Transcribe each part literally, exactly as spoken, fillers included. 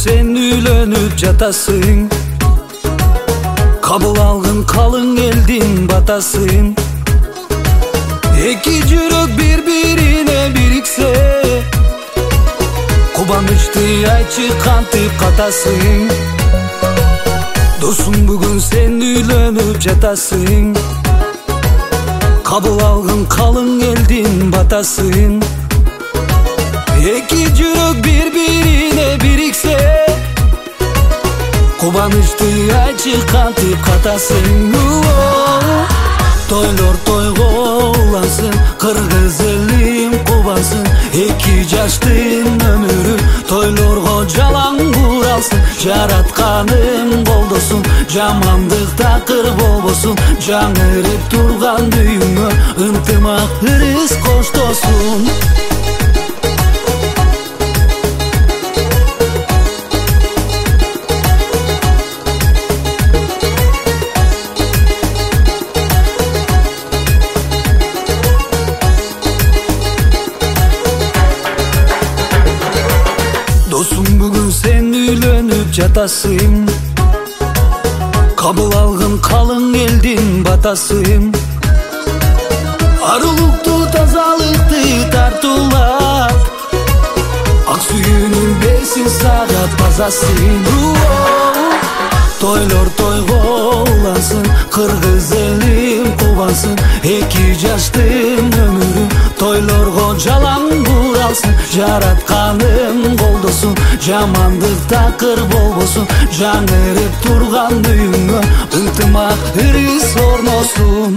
sen үйлөнүп жатасың, кабыл алгын калың элдин батасын. Эки жүрөк бири-бирине бириксе, кубанычты айтчы кантип катасың. Досум бүгүн сен үйлөнүп жатасың, кабыл алгын калың элдин батасын. Эки жүрөк бири-бирине бириксе, кубанычты айтчы кантип катасың. Тойлор тойго улансын, кыргыз элим кубансын. Эки жаштын өмүрү тойлорго жалаң буралсын. Жаратканым колдосун, жамандык такыр болбосун. Жаңырып турган дүйүңө ынтымак ырыс коштосун. Досум бүгүн сен үйлөнүп жатасың, кабыл алгын калың элдин батасын. Арулукту тазалыкты тартуулап, ак сүйүүнүн бесин сагат базасын. Тойлор тойго улансын, кыргыз элим кубансын. Эки жаштын өмүрү тойлорго жалаң буралсын. Жаратканым колдосун, жамандык такыр болбосун. Жаңырып турган дүйүңө ынтымак ырыс орносун.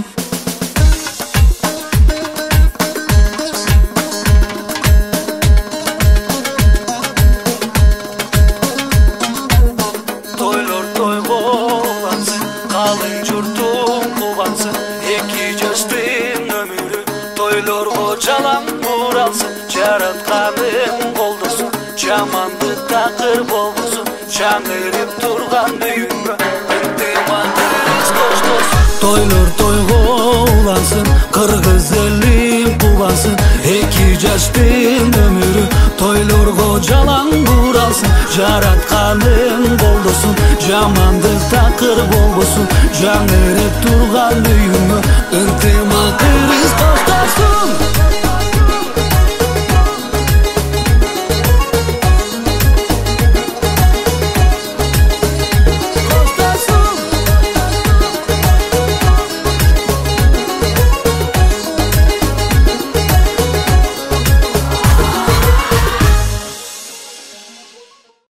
Тойлор тойго улансын, калың журтум кубансын. Эки жаштын өмүрү тойлорго жалаң буралсын. Жаратканым колдосун, жамандык такыр болбосун. Жаңырып турган дүйүңө ынтымак ырыс коштосун. Тойлор тойго улансын, кыргыз элим кубансын. Эки жаштын өмүрү тойлорго жалаң буралсын. Жаратканым колдосун, жамандык такыр болбосун. Жаңырып турган дүйүңө ынтымак